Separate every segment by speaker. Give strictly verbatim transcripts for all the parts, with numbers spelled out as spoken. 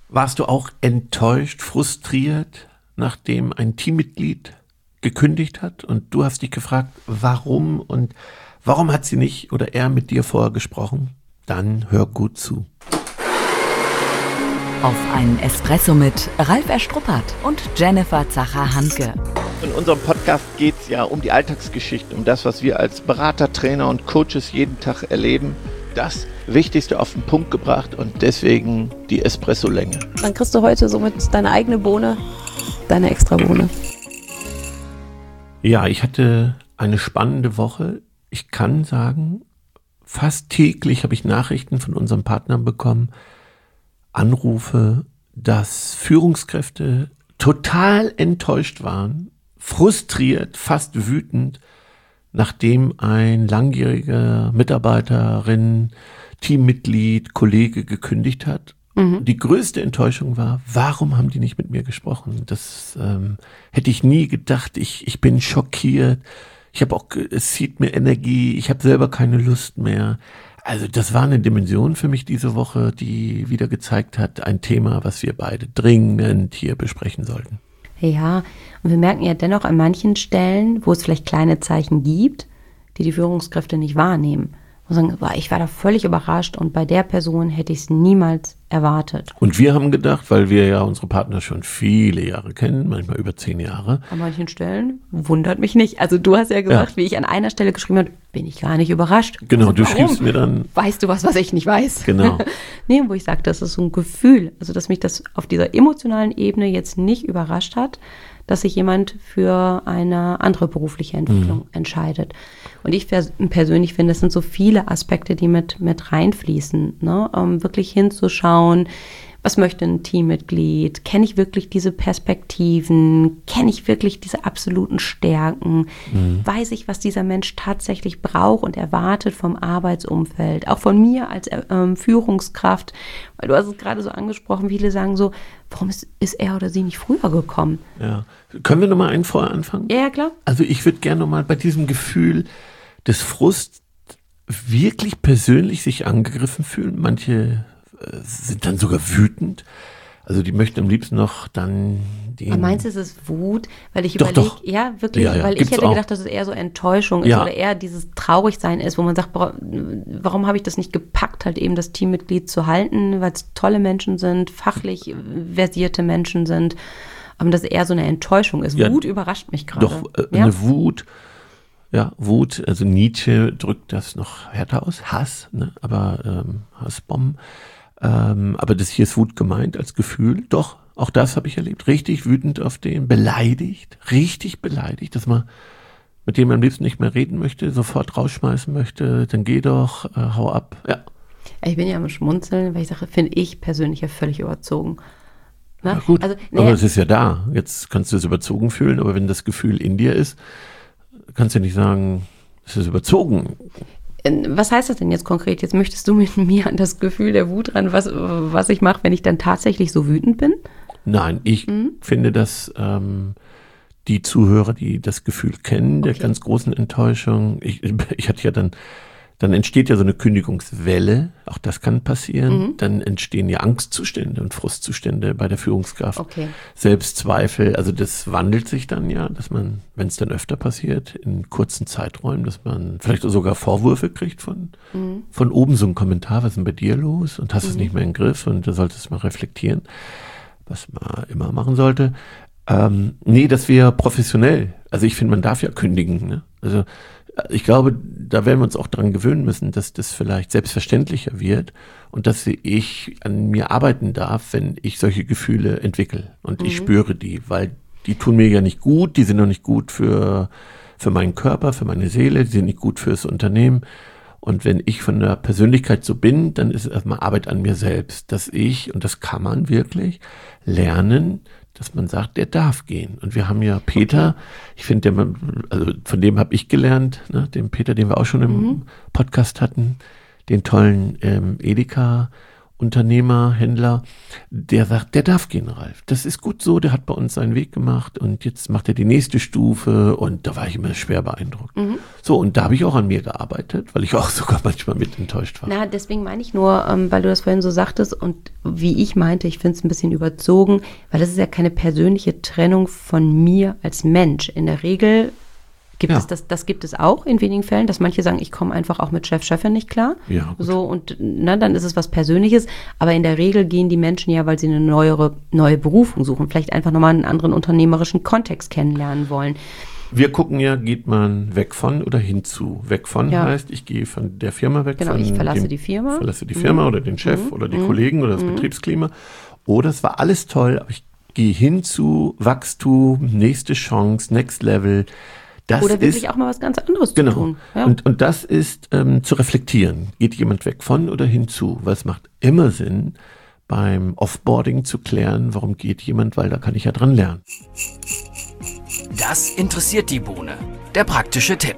Speaker 1: Warst du auch enttäuscht, frustriert, nachdem ein Teammitglied gekündigt hat und du hast dich gefragt, warum und warum hat sie nicht oder er mit dir vorher gesprochen? Dann hör gut zu.
Speaker 2: Auf einen Espresso mit Ralf Erstruppert und Jennifer Zacher-Hanke.
Speaker 3: In unserem Podcast geht es ja um die Alltagsgeschichte, um das, was wir als Berater, Trainer und Coaches jeden Tag erleben. Das Wichtigste auf den Punkt gebracht und deswegen die Espresso-Länge.
Speaker 4: Dann kriegst du heute somit deine eigene Bohne, deine Extra-Bohne.
Speaker 1: Ja, ich hatte eine spannende Woche. Ich kann sagen, fast täglich habe ich Nachrichten von unseren Partnern bekommen, Anrufe, dass Führungskräfte total enttäuscht waren, frustriert, fast wütend, nachdem ein langjähriger Mitarbeiterin, Teammitglied, Kollege gekündigt hat. Mhm. Die größte Enttäuschung war, warum haben die nicht mit mir gesprochen? Das ähm, hätte ich nie gedacht. Ich, ich bin schockiert. Ich habe auch, es zieht mir Energie. Ich habe selber keine Lust mehr. Also das war eine Dimension für mich diese Woche, die wieder gezeigt hat, ein Thema, was wir beide dringend hier besprechen sollten.
Speaker 4: Ja, und wir merken ja dennoch an manchen Stellen, wo es vielleicht kleine Zeichen gibt, die die Führungskräfte nicht wahrnehmen. Und sagen, boah, ich war da völlig überrascht und bei der Person hätte ich es niemals erwartet.
Speaker 1: Und wir haben gedacht, weil wir ja unsere Partner schon viele Jahre kennen, manchmal über zehn Jahre.
Speaker 4: An manchen Stellen wundert mich nicht. Also du hast ja gesagt, ja. Wie ich an einer Stelle geschrieben habe, bin ich gar nicht überrascht.
Speaker 1: Genau,
Speaker 4: also,
Speaker 1: du schriebst mir dann.
Speaker 4: Weißt du was, was ich nicht weiß?
Speaker 1: Genau.
Speaker 4: Nee, wo ich sage, das ist so ein Gefühl. Also dass mich das auf dieser emotionalen Ebene jetzt nicht überrascht hat, dass sich jemand für eine andere berufliche Entwicklung mhm. entscheidet. Und ich persönlich finde, es sind so viele Aspekte, die mit, mit reinfließen, ne? Um wirklich hinzuschauen, was möchte ein Teammitglied? Kenne ich wirklich diese Perspektiven? Kenne ich wirklich diese absoluten Stärken? Mhm. Weiß ich, was dieser Mensch tatsächlich braucht und erwartet vom Arbeitsumfeld? Auch von mir als ähm, Führungskraft. Weil du hast es gerade so angesprochen, viele sagen so, warum ist, ist er oder sie nicht früher gekommen?
Speaker 1: Ja. Können wir nochmal einen vorher anfangen?
Speaker 4: Ja, ja, klar.
Speaker 1: Also ich würde gerne nochmal bei diesem Gefühl des Frusts wirklich persönlich sich angegriffen fühlen. Manche sind dann sogar wütend. Also die möchten am liebsten noch dann den...
Speaker 4: Aber meinst du, es ist Wut? Weil ich
Speaker 1: doch,
Speaker 4: überlege,
Speaker 1: doch.
Speaker 4: ja, wirklich,
Speaker 1: ja, ja,
Speaker 4: weil ich hätte
Speaker 1: auch.
Speaker 4: gedacht, dass es eher so Enttäuschung ist
Speaker 1: ja.
Speaker 4: oder eher dieses Traurigsein ist, wo man sagt, warum habe ich das nicht gepackt, halt eben das Teammitglied zu halten, weil es tolle Menschen sind, fachlich versierte Menschen sind, aber dass es eher so eine Enttäuschung ist.
Speaker 1: Ja,
Speaker 4: Wut überrascht mich gerade.
Speaker 1: Doch, äh,
Speaker 4: ja?
Speaker 1: eine Wut, ja, Wut, also Nietzsche drückt das noch härter aus, Hass, ne, aber ähm, Hassbomben. Ähm, aber das hier ist Wut gemeint als Gefühl. Doch, auch das habe ich erlebt. Richtig wütend auf den, beleidigt, richtig beleidigt, dass man mit dem man am liebsten nicht mehr reden möchte, sofort rausschmeißen möchte, dann geh doch, äh, hau ab. Ja.
Speaker 4: Ich bin ja am Schmunzeln, weil ich sage, finde ich persönlich ja völlig überzogen.
Speaker 1: Na, Na gut,
Speaker 4: also,
Speaker 1: nee, aber es ist ja da. Jetzt kannst du es überzogen fühlen, aber wenn das Gefühl in dir ist, kannst du nicht sagen, es ist überzogen.
Speaker 4: Was heißt das denn jetzt konkret? Jetzt möchtest du mit mir an das Gefühl der Wut ran, was, was ich mache, wenn ich dann tatsächlich so wütend bin?
Speaker 1: Nein, ich mhm. finde, dass ähm, die Zuhörer, die das Gefühl kennen, okay. der ganz großen Enttäuschung, ich, ich hatte ja dann, dann entsteht ja so eine Kündigungswelle, auch das kann passieren, mhm. dann entstehen ja Angstzustände und Frustzustände bei der Führungskraft,
Speaker 4: okay.
Speaker 1: Selbstzweifel, also das wandelt sich dann ja, dass man, wenn es dann öfter passiert, in kurzen Zeiträumen, dass man vielleicht sogar Vorwürfe kriegt von, mhm. von oben, so ein Kommentar, was ist denn bei dir los und hast mhm. es nicht mehr im Griff und da solltest du mal reflektieren, was man immer machen sollte. Ähm, nee, das wäre professionell, also ich finde, man darf ja kündigen, ne? Also ich glaube, da werden wir uns auch dran gewöhnen müssen, dass das vielleicht selbstverständlicher wird und dass ich an mir arbeiten darf, wenn ich solche Gefühle entwickle und mhm. ich spüre die, weil die tun mir ja nicht gut, die sind noch nicht gut für, für meinen Körper, für meine Seele, die sind nicht gut fürs Unternehmen und wenn ich von der Persönlichkeit so bin, dann ist es erstmal Arbeit an mir selbst, dass ich, und das kann man wirklich, lernen, dass man sagt, der darf gehen. Und wir haben ja Peter, ich finde, der, also von dem habe ich gelernt, ne, dem Peter, den wir auch schon im mhm. Podcast hatten, den tollen ähm, Edeka Unternehmer, Händler, der sagt, der darf gehen, Ralf. Das ist gut so, der hat bei uns seinen Weg gemacht und jetzt macht er die nächste Stufe und da war ich immer schwer beeindruckt. Mhm. So, und da habe ich auch an mir gearbeitet, weil ich auch sogar manchmal mit enttäuscht war.
Speaker 4: Na, deswegen meine ich nur, ähm, weil du das vorhin so sagtest und wie ich meinte, ich finde es ein bisschen überzogen, weil das ist ja keine persönliche Trennung von mir als Mensch. In der Regel Gibt
Speaker 1: ja.
Speaker 4: es das, das gibt es auch in wenigen Fällen, dass manche sagen, ich komme einfach auch mit Chef, Chefin nicht klar.
Speaker 1: Ja, gut.
Speaker 4: So, und na, dann ist es was Persönliches. Aber in der Regel gehen die Menschen ja, weil sie eine neuere, neue Berufung suchen, vielleicht einfach nochmal einen anderen unternehmerischen Kontext kennenlernen wollen.
Speaker 1: Wir gucken ja, geht man weg von oder hinzu. Weg von ja. heißt, ich gehe von der Firma weg.
Speaker 4: Genau,
Speaker 1: von
Speaker 4: ich verlasse
Speaker 1: dem,
Speaker 4: die Firma.
Speaker 1: Verlasse die Firma mhm. oder den Chef mhm. oder die mhm. Kollegen oder das mhm. Betriebsklima. Oder es war alles toll, aber ich gehe hinzu, Wachstum, nächste Chance, Next Level. Das
Speaker 4: Oder wirklich
Speaker 1: ist,
Speaker 4: auch mal was ganz anderes
Speaker 1: genau.
Speaker 4: zu tun. Ja.
Speaker 1: Und, und das ist ähm, zu reflektieren. Geht jemand weg von oder hinzu? Weil es macht immer Sinn, beim Offboarding zu klären, warum geht jemand, weil da kann ich ja dran lernen.
Speaker 5: Das interessiert die Bohne. Der praktische Tipp.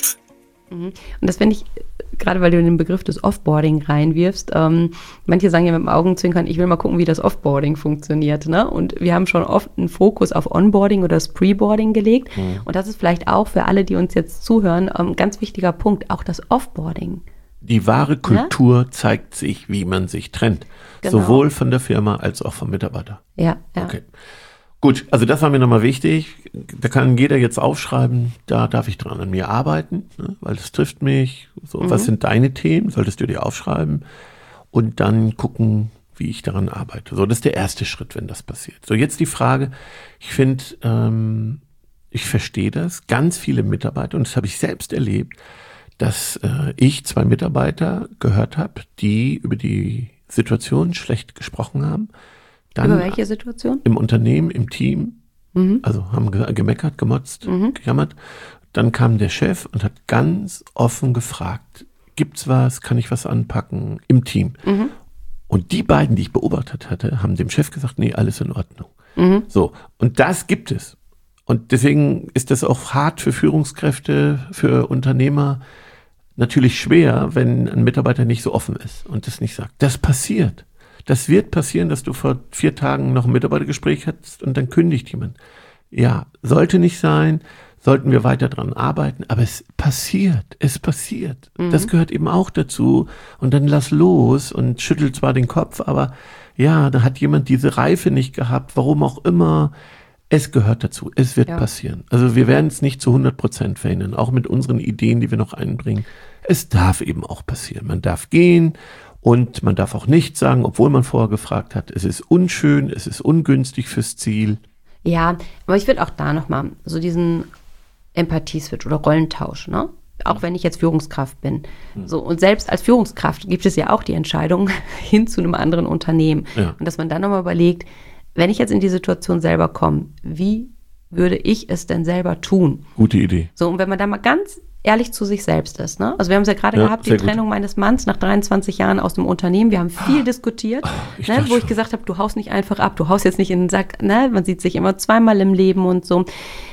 Speaker 4: Und das finde ich, gerade weil du in den Begriff des Offboarding reinwirfst, ähm, manche sagen ja mit dem Augenzwinkern, ich will mal gucken, wie das Offboarding funktioniert. Ne? Und wir haben schon oft einen Fokus auf Onboarding oder das Preboarding gelegt. Mhm. Und das ist vielleicht auch für alle, die uns jetzt zuhören, ein ähm, ganz wichtiger Punkt, auch das Offboarding.
Speaker 1: Die wahre Kultur ja? zeigt sich, wie man sich trennt. Genau. Sowohl von der Firma als auch vom Mitarbeiter.
Speaker 4: Ja, ja.
Speaker 1: Okay. Gut, also das war mir nochmal wichtig. Da kann jeder jetzt aufschreiben, da darf ich dran an mir arbeiten, ne, weil das trifft mich. So, mhm. Was sind deine Themen? Solltest du dir aufschreiben und dann gucken, wie ich daran arbeite. So, das ist der erste Schritt, wenn das passiert. So, jetzt die Frage, ich finde, ähm, ich verstehe das, ganz viele Mitarbeiter, und das habe ich selbst erlebt, dass äh, ich zwei Mitarbeiter gehört habe, die über die Situation schlecht gesprochen haben. Dann
Speaker 4: über welche Situation?
Speaker 1: Im Unternehmen, im Team, mhm. also haben ge- gemeckert, gemotzt, mhm. gejammert. Dann kam der Chef und hat ganz offen gefragt, gibt's was, kann ich was anpacken im Team? Mhm. Und die beiden, die ich beobachtet hatte, haben dem Chef gesagt, nee, alles in Ordnung. Mhm. So, und das gibt es. Und deswegen ist das auch hart für Führungskräfte, für Unternehmer natürlich schwer, wenn ein Mitarbeiter nicht so offen ist und das nicht sagt. Das passiert. Das wird passieren, dass du vor vier Tagen noch ein Mitarbeitergespräch hattest und dann kündigt jemand. Ja, sollte nicht sein, sollten wir weiter dran arbeiten, aber es passiert, es passiert. Mhm. Das gehört eben auch dazu und dann lass los und schüttel zwar den Kopf, aber ja, da hat jemand diese Reife nicht gehabt, warum auch immer. Es gehört dazu, es wird ja. passieren. Also wir werden es nicht zu hundert Prozent verhindern, auch mit unseren Ideen, die wir noch einbringen. Es darf eben auch passieren. Man darf gehen. Und man darf auch nicht sagen, obwohl man vorher gefragt hat, es ist unschön, es ist ungünstig fürs Ziel.
Speaker 4: Ja, aber ich würde auch da nochmal so diesen Empathie-Switch oder Rollentausch, ne? Auch wenn ich jetzt Führungskraft bin. So, und selbst als Führungskraft gibt es ja auch die Entscheidung hin zu einem anderen Unternehmen. Ja. Und dass man dann nochmal überlegt, wenn ich jetzt in die Situation selber komme, wie würde ich es denn selber tun?
Speaker 1: Gute Idee.
Speaker 4: So, und wenn man da mal ganz ehrlich zu sich selbst ist. Ne? Also wir haben es ja gerade ja, gehabt, die Trennung gut. meines Manns nach dreiundzwanzig Jahren aus dem Unternehmen. Wir haben viel diskutiert, ich ne, wo ich gesagt habe, du haust nicht einfach ab, du haust jetzt nicht in den Sack. Ne? Man sieht sich immer zweimal im Leben und so.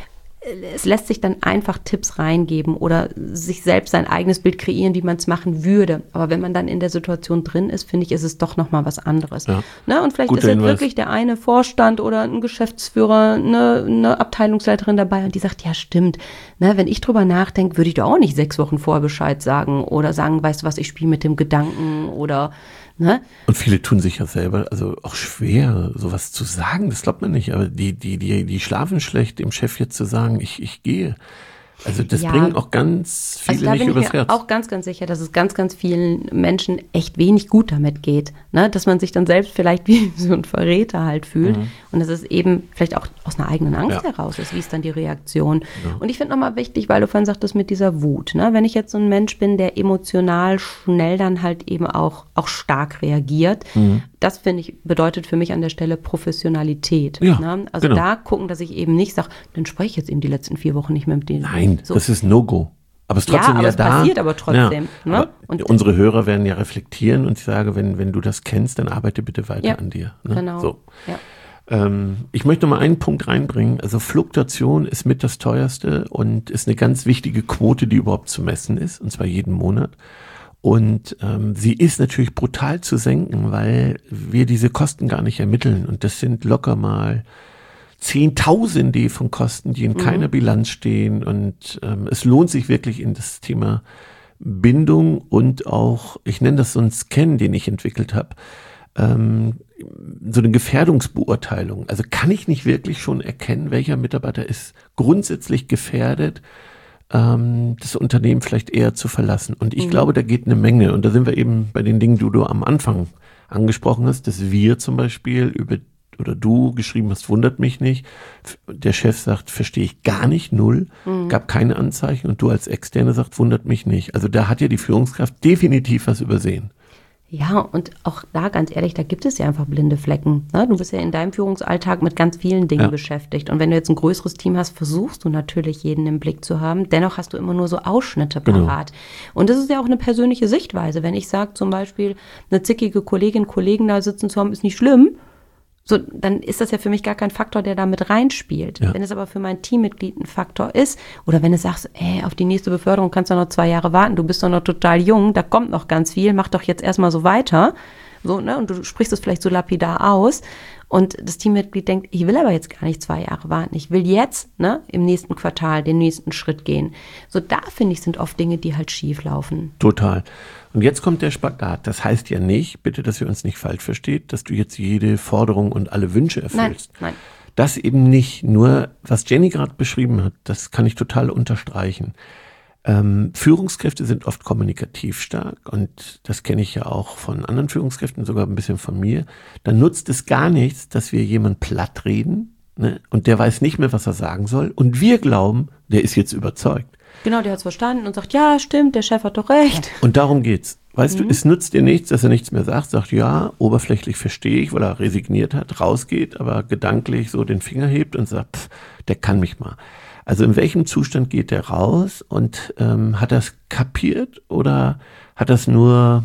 Speaker 4: Es lässt sich dann einfach Tipps reingeben oder sich selbst sein eigenes Bild kreieren, wie man es machen würde. Aber wenn man dann in der Situation drin ist, finde ich, ist es doch nochmal was anderes. Ja. Ne? Und vielleicht Guter ist jetzt Hinweis. Wirklich der eine Vorstand oder ein Geschäftsführer, eine, eine Abteilungsleiterin dabei und die sagt, ja stimmt, ne, wenn ich drüber nachdenke, würde ich doch auch nicht sechs Wochen vorher Bescheid sagen oder sagen, weißt du was, ich spiele mit dem Gedanken oder ne?
Speaker 1: Und viele tun sich ja selber, also auch schwer, sowas zu sagen, das glaubt man nicht, aber die, die, die, die schlafen schlecht, dem Chef jetzt zu sagen, ich, ich gehe. Also das ja. bringen auch ganz viele also nicht übers Herz. Da bin ich mir
Speaker 4: auch ganz, ganz sicher, dass es ganz, ganz vielen Menschen echt wenig gut damit geht. Ne? Dass man sich dann selbst vielleicht wie so ein Verräter halt fühlt. Mhm. Und dass es eben vielleicht auch aus einer eigenen Angst ja. heraus ist, wie ist dann die Reaktion. Ja. Und ich finde nochmal wichtig, weil du vorhin sagtest mit dieser Wut. Ne? Wenn ich jetzt so ein Mensch bin, der emotional schnell dann halt eben auch, auch stark reagiert, mhm. das finde ich, bedeutet für mich an der Stelle Professionalität. Ja, ne? Also genau. da gucken, dass ich eben nicht sage, dann spreche ich jetzt eben die letzten vier Wochen nicht mehr mit denen.
Speaker 1: Nein, so. Das ist No-Go. Aber es ist trotzdem ja, aber ja
Speaker 4: es
Speaker 1: da.
Speaker 4: passiert aber trotzdem.
Speaker 1: Ja,
Speaker 4: ne?
Speaker 1: aber und unsere Hörer werden ja reflektieren und ich sage, wenn, wenn du das kennst, dann arbeite bitte weiter
Speaker 4: ja,
Speaker 1: an dir. Ne?
Speaker 4: Genau.
Speaker 1: So.
Speaker 4: Ja.
Speaker 1: Ähm, ich möchte mal einen Punkt reinbringen. Also Fluktuation ist mit das teuerste und ist eine ganz wichtige Quote, die überhaupt zu messen ist, und zwar jeden Monat. Und ähm, sie ist natürlich brutal zu senken, weil wir diese Kosten gar nicht ermitteln. Und das sind locker mal Zehntausende von Kosten, die in mhm. keiner Bilanz stehen. Und ähm, es lohnt sich wirklich in das Thema Bindung und auch, ich nenne das so einen Scan, den ich entwickelt habe, ähm, so eine Gefährdungsbeurteilung. Also kann ich nicht wirklich schon erkennen, welcher Mitarbeiter ist grundsätzlich gefährdet, das Unternehmen vielleicht eher zu verlassen. Und ich mhm. glaube, da geht eine Menge. Und da sind wir eben bei den Dingen, die du am Anfang angesprochen hast, dass wir zum Beispiel über, oder du geschrieben hast, wundert mich nicht. Der Chef sagt, verstehe ich gar nicht, null. Mhm. Gab keine Anzeichen. Und du als Externe sagst, wundert mich nicht. Also da hat ja die Führungskraft definitiv was übersehen.
Speaker 4: Ja, und auch da, ganz ehrlich, da gibt es ja einfach blinde Flecken. Ne? Du bist ja in deinem Führungsalltag mit ganz vielen Dingen ja. beschäftigt. Und wenn du jetzt ein größeres Team hast, versuchst du natürlich, jeden im Blick zu haben. Dennoch hast du immer nur so Ausschnitte parat. Genau. Und das ist ja auch eine persönliche Sichtweise. Wenn ich sage, zum Beispiel, eine zickige Kollegin, Kollegen da sitzen zu haben, ist nicht schlimm. So, dann ist das ja für mich gar kein Faktor, der da mit reinspielt. Ja. Wenn es aber für mein Teammitglied ein Faktor ist, oder wenn du sagst, ey, auf die nächste Beförderung kannst du noch zwei Jahre warten, du bist doch noch total jung, da kommt noch ganz viel, mach doch jetzt erstmal so weiter. So, ne? Und du sprichst es vielleicht so lapidar aus. Und das Teammitglied denkt, ich will aber jetzt gar nicht zwei Jahre warten. Ich will jetzt, ne, im nächsten Quartal den nächsten Schritt gehen. So, da finde ich, sind oft Dinge, die halt schief laufen.
Speaker 1: Total. Und jetzt kommt der Spagat. Das heißt ja nicht, bitte, dass ihr uns nicht falsch versteht, dass du jetzt jede Forderung und alle Wünsche erfüllst.
Speaker 4: Nein, nein.
Speaker 1: Das eben nicht. Nur, was Jenny gerade beschrieben hat, das kann ich total unterstreichen. Ähm, Führungskräfte sind oft kommunikativ stark und das kenne ich ja auch von anderen Führungskräften, sogar ein bisschen von mir. Dann nutzt es gar nichts, dass wir jemanden platt reden, ne, und der weiß nicht mehr, was er sagen soll und wir glauben, der ist jetzt überzeugt.
Speaker 4: Genau, der hat es verstanden und sagt, ja, stimmt, der Chef hat doch recht.
Speaker 1: Und darum geht's. Weißt mhm. du, es nützt dir nichts, dass er nichts mehr sagt, sagt, ja, oberflächlich verstehe ich, weil er resigniert hat, rausgeht, aber gedanklich so den Finger hebt und sagt, pff, der kann mich mal. Also in welchem Zustand geht der raus und ähm, hat er es kapiert oder hat er es nur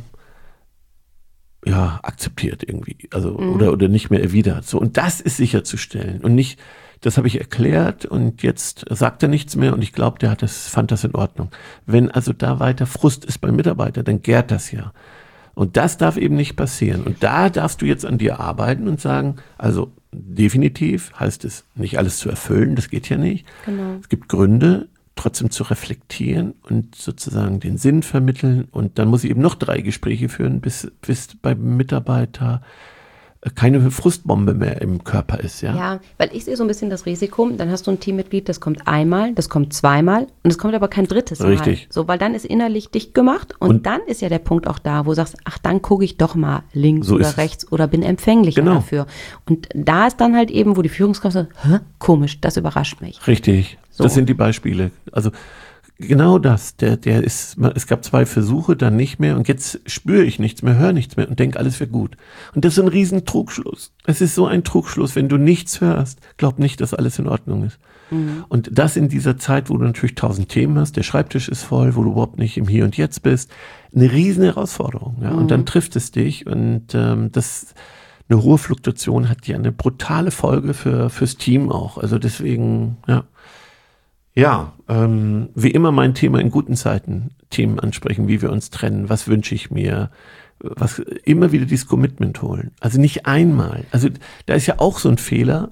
Speaker 1: ja, akzeptiert irgendwie, also mhm. oder oder nicht mehr erwidert. So, und das ist sicherzustellen und nicht, das habe ich erklärt und jetzt sagt er nichts mehr und ich glaube, der hat das, fand das in Ordnung. Wenn also da weiter Frust ist beim Mitarbeiter, dann gärt das ja. Und das darf eben nicht passieren. Und da darfst du jetzt an dir arbeiten und sagen, also definitiv heißt es, nicht alles zu erfüllen, das geht ja nicht. Genau. Es gibt Gründe, trotzdem zu reflektieren und sozusagen den Sinn vermitteln. Und dann muss ich eben noch drei Gespräche führen, bis, bis beim Mitarbeiter keine Frustbombe mehr im Körper ist, ja?
Speaker 4: Ja, weil ich sehe so ein bisschen das Risiko, dann hast du ein Teammitglied, das kommt einmal, das kommt zweimal und es kommt aber kein drittes Mal.
Speaker 1: Richtig.
Speaker 4: So, weil dann ist innerlich dicht gemacht und, und dann ist ja der Punkt auch da, wo du sagst, ach, dann gucke ich doch mal links so oder rechts oder bin empfänglicher genau. dafür. Und da ist dann halt eben, wo die Führungskraft sagt, hä, komisch, das überrascht mich.
Speaker 1: Richtig, so. Das sind die Beispiele. Also genau das, der, der ist, es gab zwei Versuche, dann nicht mehr und jetzt spüre ich nichts mehr, höre nichts mehr und denke, alles wäre gut. Und das ist ein riesen Trugschluss. Es ist so ein Trugschluss, wenn du nichts hörst, glaub nicht, dass alles in Ordnung ist. Mhm. Und das in dieser Zeit, wo du natürlich tausend Themen hast, der Schreibtisch ist voll, wo du überhaupt nicht im Hier und Jetzt bist, eine riesen Herausforderung. Ja? Mhm. Und dann trifft es dich und ähm, das, eine hohe Fluktuation hat ja eine brutale Folge für fürs Team auch. Also deswegen, ja. Ja, ähm, wie immer mein Thema in guten Zeiten, Themen ansprechen, wie wir uns trennen, was wünsche ich mir, was immer wieder dieses Commitment holen. Also nicht einmal. Also da ist ja auch so ein Fehler,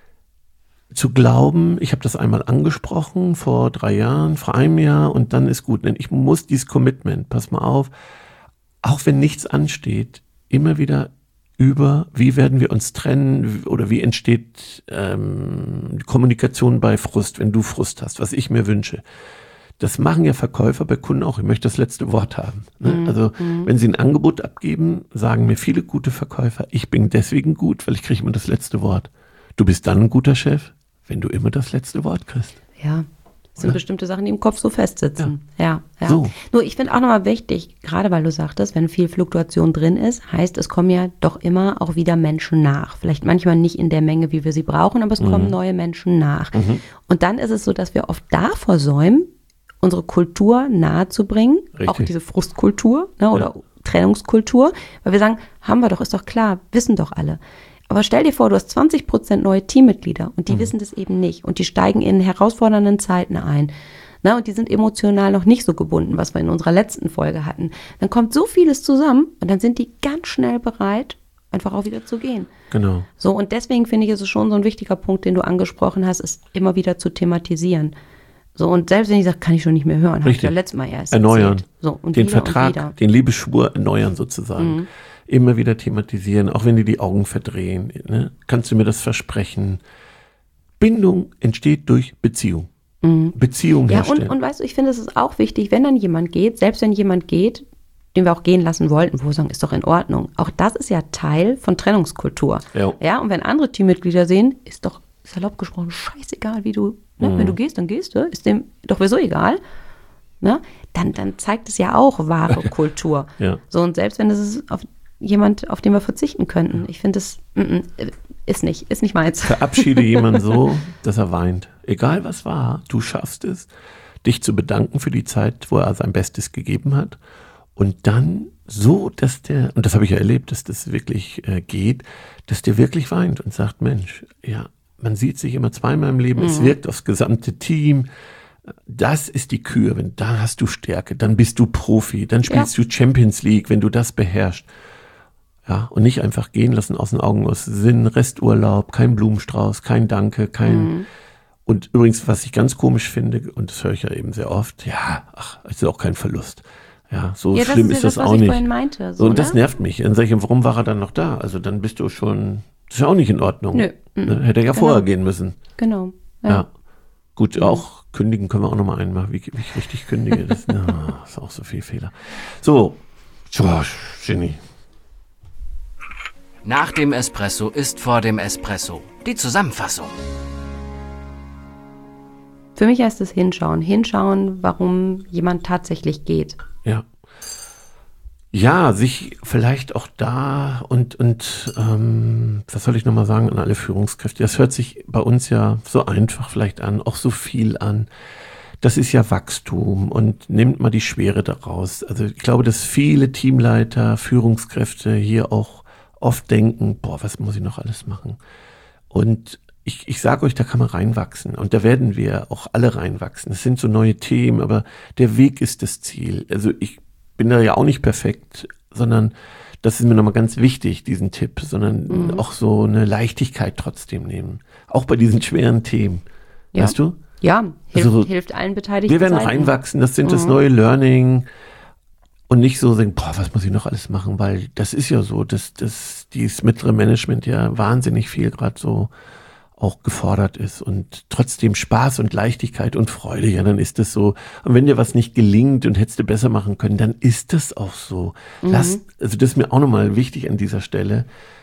Speaker 1: zu glauben, ich habe das einmal angesprochen vor drei Jahren, vor einem Jahr und dann ist gut. Denn ich muss dieses Commitment, pass mal auf, auch wenn nichts ansteht, immer wieder über, wie werden wir uns trennen oder wie entsteht ähm, Kommunikation bei Frust, wenn du Frust hast, was ich mir wünsche. Das machen ja Verkäufer bei Kunden auch. Ich möchte das letzte Wort haben. Ne? Mhm. Also wenn sie ein Angebot abgeben, sagen mir viele gute Verkäufer, ich bin deswegen gut, weil ich kriege immer das letzte Wort. Du bist dann ein guter Chef, wenn du immer das letzte Wort kriegst.
Speaker 4: Ja. Das sind bestimmte Sachen, die im Kopf so festsitzen. Ja, ja. ja.
Speaker 1: So.
Speaker 4: Nur ich finde auch nochmal wichtig, gerade weil du sagtest, wenn viel Fluktuation drin ist, heißt, es kommen ja doch immer auch wieder Menschen nach. Vielleicht manchmal nicht in der Menge, wie wir sie brauchen, aber es mhm. kommen neue Menschen nach. Mhm. Und dann ist es so, dass wir oft da versäumen, unsere Kultur nahezubringen,
Speaker 1: Richtig.
Speaker 4: Auch diese Frustkultur, ne, oder ja. Trennungskultur, weil wir sagen, haben wir doch, ist doch klar, wissen doch alle. Aber stell dir vor, du hast zwanzig Prozent neue Teammitglieder und die mhm. wissen das eben nicht und die steigen in herausfordernden Zeiten ein. Na, und die sind emotional noch nicht so gebunden, was wir in unserer letzten Folge hatten. Dann kommt so vieles zusammen und dann sind die ganz schnell bereit, einfach auch wieder zu gehen.
Speaker 1: Genau.
Speaker 4: So, und deswegen finde ich, ist es schon so ein wichtiger Punkt, den du angesprochen hast, ist immer wieder zu thematisieren. So, und selbst wenn ich sage, kann ich schon nicht mehr hören, habe ich ja letztes Mal erst
Speaker 1: erneuern.
Speaker 4: erzählt. So, und
Speaker 1: den
Speaker 4: wieder
Speaker 1: Vertrag,
Speaker 4: und wieder.
Speaker 1: den Liebesschwur erneuern sozusagen. Mhm. Immer wieder thematisieren, auch wenn die die Augen verdrehen. Ne? Kannst du mir das versprechen? Bindung entsteht durch Beziehung. Mhm. Beziehung
Speaker 4: ja,
Speaker 1: herstellen.
Speaker 4: Und, und weißt du, ich finde, es ist auch wichtig, wenn dann jemand geht, selbst wenn jemand geht, den wir auch gehen lassen wollten, wo wir sagen, ist doch in Ordnung. Auch das ist ja Teil von Trennungskultur. Ja, ja, und wenn andere Teammitglieder sehen, ist doch salopp gesprochen scheißegal, wie du, ne? Mhm. Wenn du gehst, dann gehst du, ist dem doch sowieso egal. Ne? Dann, dann zeigt es ja auch wahre Kultur. Ja. So, und selbst wenn es ist auf jemand, auf den wir verzichten könnten, ich finde es ist nicht, ist nicht meins.
Speaker 1: Verabschiede jemanden so, dass er weint. Egal was war, du schaffst es, dich zu bedanken für die Zeit, wo er sein Bestes gegeben hat. Und dann so, dass der, und das habe ich ja erlebt, dass das wirklich äh, geht, dass der wirklich weint und sagt, Mensch, ja, man sieht sich immer zweimal im Leben, mhm. es wirkt aufs gesamte Team. Das ist die Kür, wenn da hast du Stärke, dann bist du Profi, dann spielst ja. du Champions League, wenn du das beherrschst. Ja, und nicht einfach gehen lassen aus den Augen, aus Sinn, Resturlaub, kein Blumenstrauß, kein Danke, kein... Mhm. Und übrigens, was ich ganz komisch finde, und das höre ich ja eben sehr oft, ja, ach, ist auch kein Verlust. Ja, so ja, schlimm ist, ist das, das auch nicht.
Speaker 4: Meinte, so,
Speaker 1: so, und das nervt mich. Dann sage ich, warum war er dann noch da? Also dann bist du schon, das ist ja auch nicht in Ordnung. Nö. Ne? Hätte er ja genau. vorher gehen müssen.
Speaker 4: Genau.
Speaker 1: Ja. ja. Gut, auch kündigen können wir auch nochmal einmal, wie, wie ich richtig kündige. Das na, ist auch so viel Fehler. So, Josh, Jenny.
Speaker 5: Nach dem Espresso ist vor dem Espresso. Die Zusammenfassung.
Speaker 4: Für mich heißt es hinschauen. Hinschauen, warum jemand tatsächlich geht.
Speaker 1: Ja. Ja, sich vielleicht auch da und, und ähm, was soll ich nochmal sagen an alle Führungskräfte? Das hört sich bei uns ja so einfach vielleicht an, auch so viel an. Das ist ja Wachstum und nimmt mal die Schwere daraus. Also ich glaube, dass viele Teamleiter, Führungskräfte hier auch oft denken, boah, was muss ich noch alles machen? Und ich, ich sage euch, da kann man reinwachsen und da werden wir auch alle reinwachsen. Es sind so neue Themen, aber der Weg ist das Ziel. Also ich bin da ja auch nicht perfekt, sondern das ist mir nochmal ganz wichtig, diesen Tipp, sondern mhm. auch so eine Leichtigkeit trotzdem nehmen. Auch bei diesen schweren Themen. Ja. Weißt du?
Speaker 4: Ja, hilft,
Speaker 1: also,
Speaker 4: hilft allen Beteiligten.
Speaker 1: Wir werden
Speaker 4: Seiten.
Speaker 1: reinwachsen, das sind
Speaker 4: mhm.
Speaker 1: das neue Learning. Und nicht so denken, boah, was muss ich noch alles machen, weil das ist ja so, dass, dass dieses mittlere Management ja wahnsinnig viel gerade so auch gefordert ist und trotzdem Spaß und Leichtigkeit und Freude, ja, dann ist das so. Und wenn dir was nicht gelingt und hättest du besser machen können, dann ist das auch so. Mhm. Lass, also das ist mir auch nochmal wichtig an dieser Stelle.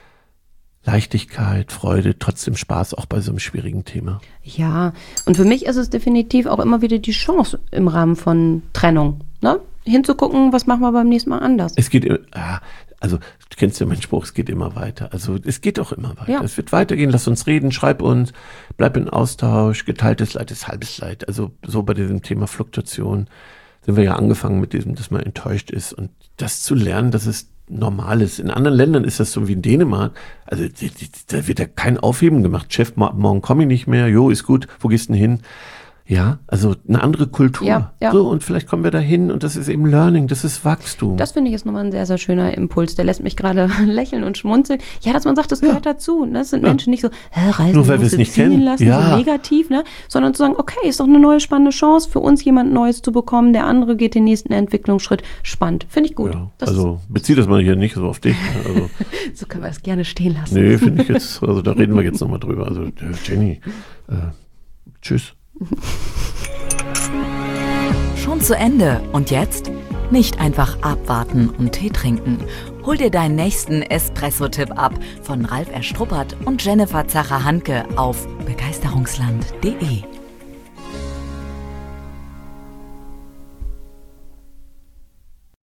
Speaker 1: Leichtigkeit, Freude, trotzdem Spaß, auch bei so einem schwierigen Thema.
Speaker 4: Ja, und für mich ist es definitiv auch immer wieder die Chance im Rahmen von Trennung, ne? Hinzugucken, was machen wir beim nächsten Mal anders.
Speaker 1: Es geht, ja, also du kennst ja meinen Spruch, es geht immer weiter. Also es geht auch immer weiter. Ja. Es wird weitergehen, lass uns reden, schreib uns, bleib in Austausch, geteiltes Leid ist halbes Leid. Also so bei diesem Thema Fluktuation sind wir ja angefangen mit diesem, dass man enttäuscht ist und das zu lernen, dass es normal ist. In anderen Ländern ist das so wie in Dänemark. Also da wird ja kein Aufheben gemacht. Chef, morgen komme ich nicht mehr. Jo, ist gut. Wo gehst du denn hin? Ja, also eine andere Kultur.
Speaker 4: Ja, ja.
Speaker 1: So, und vielleicht kommen wir dahin und das ist eben Learning, das ist Wachstum.
Speaker 4: Das finde ich ist nochmal ein sehr, sehr schöner Impuls. Der lässt mich gerade lächeln und schmunzeln. Ja, dass man sagt, das gehört ja. dazu. Ne? Das sind ja. Menschen nicht so, hä, Reisen
Speaker 1: nur weil wir es nicht kennen
Speaker 4: lassen,
Speaker 1: ja.
Speaker 4: so negativ, ne? Sondern zu sagen, okay, ist doch eine neue spannende Chance für uns, jemand Neues zu bekommen. Der andere geht den nächsten Entwicklungsschritt. Spannend, finde ich gut.
Speaker 1: Ja, also bezieh das mal hier nicht so auf dich. Also,
Speaker 4: so können wir es gerne stehen lassen.
Speaker 1: Nee, finde ich jetzt, also da reden wir jetzt nochmal drüber. Also Jenny, äh, tschüss.
Speaker 2: Schon zu Ende. Und jetzt? Nicht einfach abwarten und Tee trinken. Hol dir deinen nächsten Espresso-Tipp ab von Ralf Erstruppert und Jennifer Zacher-Hanke auf begeisterungsland punkt de.